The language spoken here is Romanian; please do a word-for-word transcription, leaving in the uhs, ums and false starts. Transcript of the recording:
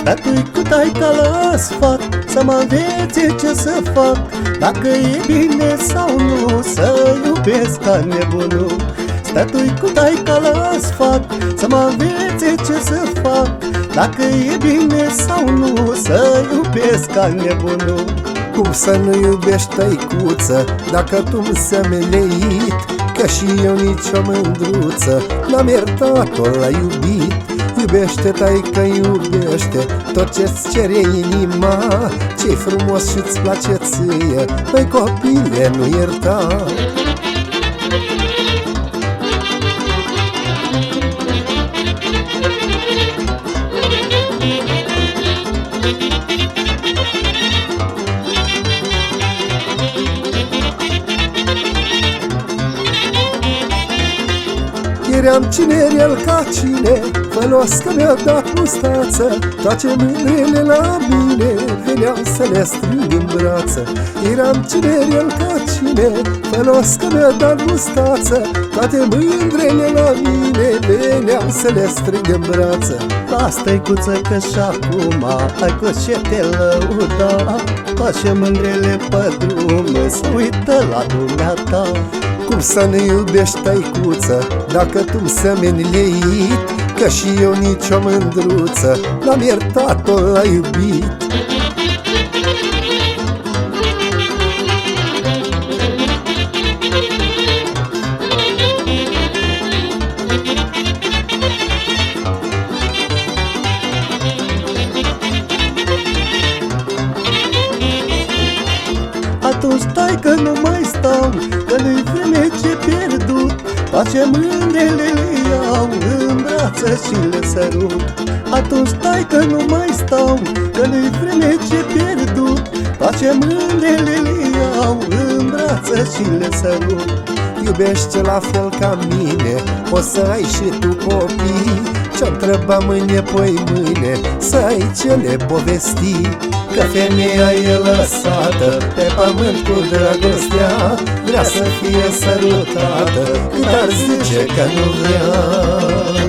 Statui cu taica la sfat să mă învețe ce să fac, dacă e bine sau nu să iubesc ca nebunul. Statui cu taica la sfat să mă învețe ce să fac, dacă e bine sau nu să iubesc ca nebunul. Cum să nu iubești, tăicuță, dacă tu-mi semeni leit? Că și eu nici o mândruță n-am iertat-o la iubit. Iubește, taică, iubește tot ce-ți cere inima, ce-i frumos și-ți place ție, măi copile, nu ierta. Eram cinerel ca cine, fălos că mi-a dat mustață, toate mâinile la mine veneau să le strâng în brață. Eram cinerel ca cine, fălos că mi-a dat mustață, toate mândrele la mine veneau să le strâng în brață. Las, tăicuță, că și-acum ai cu ce te lăuda, toate mândrele pe drum să uită la dumneata. Cum să ne iubești, tăicuță, dacă tu-mi semeni leit? Că și eu nici o mândruță n-am iertat-o la iubit. Atunci stai că nu mai stau, că nu-i vreme ce pierdut, toate mândrele le iau în brață și le sărut. Atunci stai că nu mai stau, că nu-i vreme ce pierdut, toate mândrele le iau în brață și le sărut. Iubește la fel ca mine, o să ai și tu copii, ce-o întreba mâine, poi mâine, să ai ce le povesti. Că femeia e lăsată pe pământ cu dragostea, vrea să fie sărutată, cât ar zice că nu vrea.